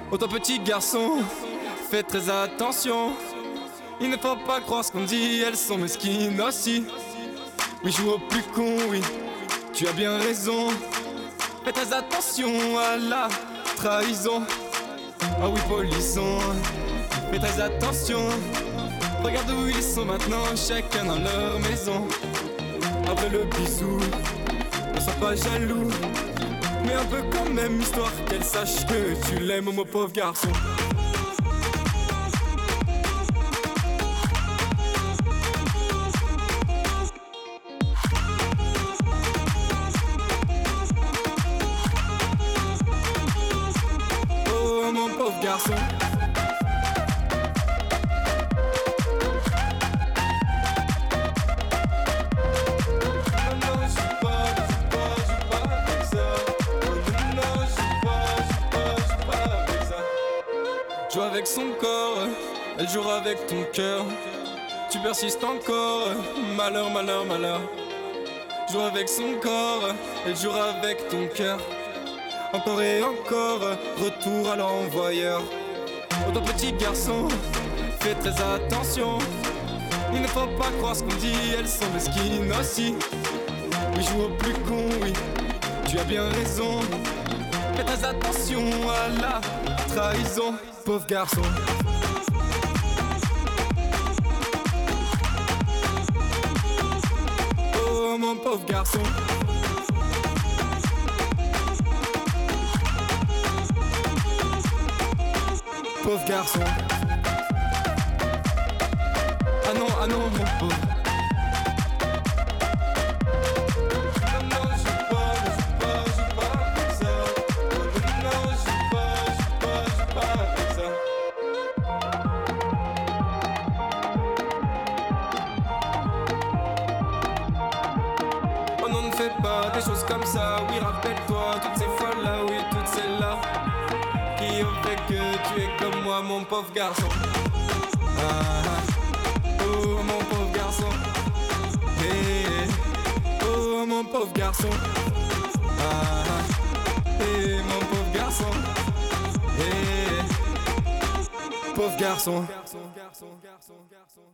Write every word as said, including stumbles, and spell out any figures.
Oh toi petit garçon, fais très attention. Il ne faut pas croire ce qu'on dit, elles sont mesquines aussi. Oui, joue au plus con, oui, tu as bien raison. Fais très attention à la trahison. Ah oui, polisson, fais très attention. Regarde où ils sont maintenant, chacun dans leur maison. Après le bisou, ne sois pas jaloux, mais un peu quand même, histoire qu'elle sache que tu l'aimes, mon pauvre garçon. Oh mon pauvre garçon. Joue avec son corps, elle jouera avec ton cœur. Tu persistes encore, malheur, malheur, malheur. Joue avec son corps, elle jouera avec ton cœur. Encore et encore, retour à l'envoyeur. Oh ton petit garçon, fais très attention. Il ne faut pas croire ce qu'on dit, elles sont mesquines aussi. Oui, joue au plus con, oui, tu as bien raison. Fais très attention à la trahison, pauvre garçon. Oh mon pauvre garçon. Pauvre garçon. Ah non, ah non, mon pauvre. Oh non, ne fais pas des choses comme ça. Oui, rappelle-toi toutes ces fois-là, oui, toutes celles-là qui ont fait que tu es comme moi, mon pauvre garçon. Ah, oh mon pauvre garçon. Hey, hey. Oh mon pauvre garçon. Ah, hey, mon pauvre garçon. Hey, pauvre garçon.